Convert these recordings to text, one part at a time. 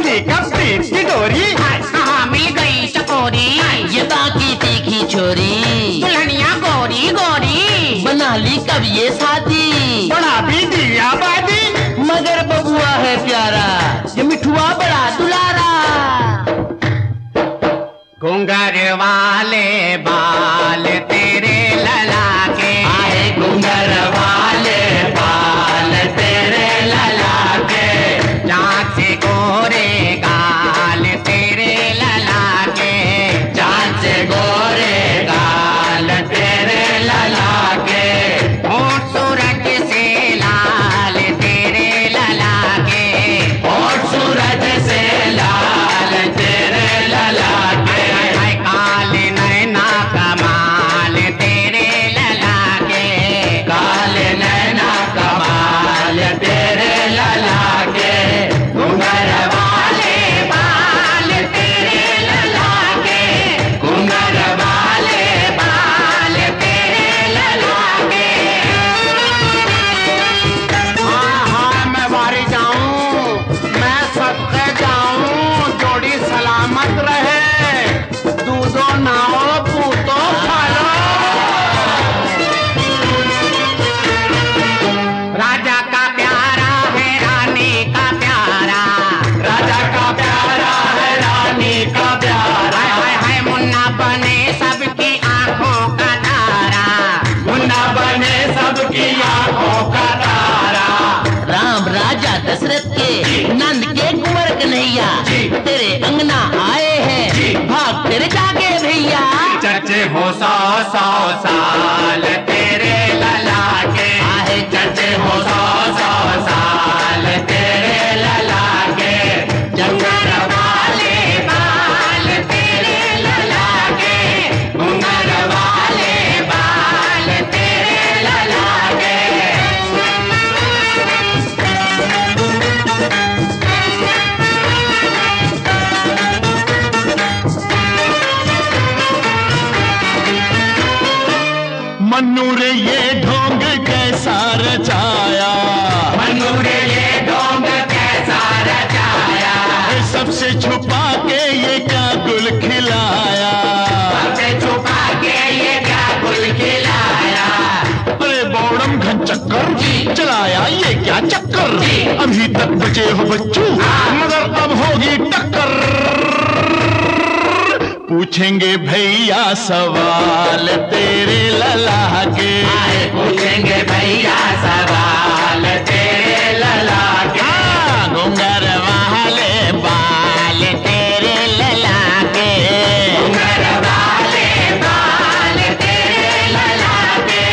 कब्जी कब्जी की डोरी, कहाँ मिल गई चकोरी, ये बाकी तीखी छोरी, दुल्हनिया गोरी गोरी, बना ली कब ये शादी, बड़ा भी दिया बादी, मगर बबुआ है प्यारा, ये मिठुआ बड़ा दुलारा। घुंघर वाले बाल तेरे लला के, आए घुंघर वाले बाल तेरे लला के, जांच से गोरे गाल तेरे लला के, जांच से गोरे गाल तेरे लला के, होठ सूरज से लाल तेरे लला के, होठ सूरज से लाल तेरे लला के, काले नैना कमाल तेरे लला के, काले नैना कमाल तेरे लला के, घुंघर वाले बाल तेरे लला के, घुंघर वाले बाल तेरे लला के। हाँ मैं बारी जाऊं, मैं सत्य जाऊं, जोड़ी सलामत रहे, दूधो नाओ पूतो फलो। राजा का प्यारा है रानी का प्यारा, राजा का प्यारा है रानी का प्यारा, है मुन्ना बने सबकी आंखों का तारा, मुन्ना बने सबकी आंखों का तारा। राम राजा दशरथ के नंद के कुंवर कन्हैया, तेरे अंगना आए हैं, भाग तेरे जागे भैया। चर्चे हो 100 साल तेरे लला के, आहे चर्चे हो 100 साल तेरे लला के, घुंघर वाले बाल तेरे लला के, घुंघर वाले बाल तेरे लला के। मन्नू रे ये ढोंग कैसा रचाया, मन्नू रे ये ढोंग कैसा रचाया, सबसे छुपा के ये क्या गुल खिलाया, सबसे छुपा के ये क्या गुल खिलाया। अरे बौड़म घन चक्कर चलाया ये क्या चक्कर, अभी तक बचे हो बच्चू मगर अब होगी टक्कर, पूछेंगे भैया सवाल तेरे लला के, आए पूछेंगे भैया सवाल तेरे लला के, घुंघर वाले बाल तेरे लला के, घुंघर वाले बाल तेरे लला के।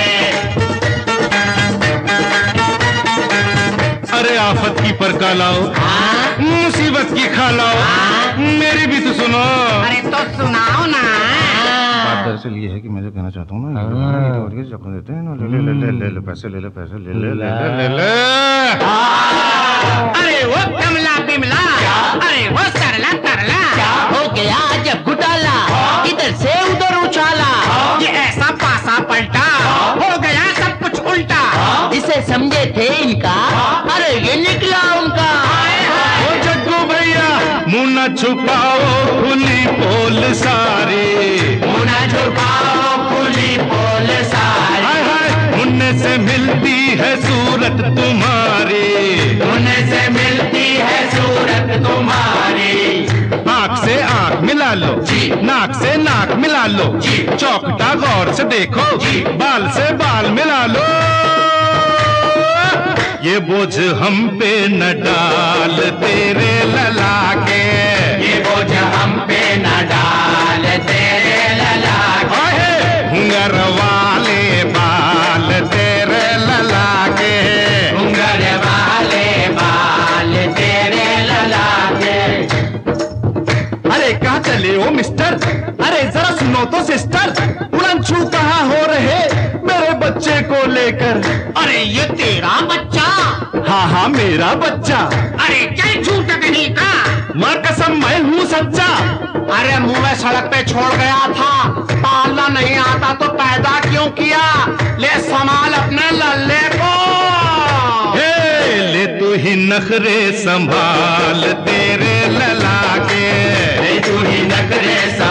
अरे आफत की परका लाओ, मुसीबत की खा लाओ, मेरी भी तो सुनो। अरे तो सुनाओ ना। बात दरअसल ये है कि मैं जो कहना चाहता हूँ ना, चक्कर देते हैं ना, ले पैसे ले ले पैसे ले ले ले ले ले। अरे वो कमला बिमला, अरे वो सरला तरला, हो गया जब घुटाला, इधर से उधर उछाला, ये ऐसा पासा पलटा, हो गया सब कुछ उल्टा, जिसे समझे थे इनका, अरे ये निकला उनका। ओ जग्गू भैया मुँह न छुपाओ खुली पोल सारी, मुना छुपाओ खुली पोल सारी, हाय हाय मुन्ने से मिलती है सूरत तुम्हारी, मुन्ने से मिलती है सूरत तुम्हारी। आँख से आँख मिला लो, नाक से नाक मिला लो, चौखटा गौर से देखो, बाल से बाल मिला लो, ये बोझ हम पे न डाल तेरे लला के, ये बोझ हम पे न डाल तेरे लला के, घुंघर वाले बाल तेरे लला के, घुंघर वाले बाल तेरे लला के। अरे कहाँ चले हो मिस्टर, अरे जरा सुनो तो सिस्टर, उड़नछू कहाँ हो रहे मेरे बच्चे को लेकर। अरे ये तेरा बच्चा, हाँ हाँ मेरा बच्चा, अरे चल झूठ नहीं का, माँ कसम मैं हूँ सच्चा। अरे मुंह में सड़क पे छोड़ गया था, पालना नहीं आता तो पैदा क्यों किया, ले संभाल अपने लल्ले को। हे ले तू हिन नखरे संभाल तेरे लला के, तू ही नखरे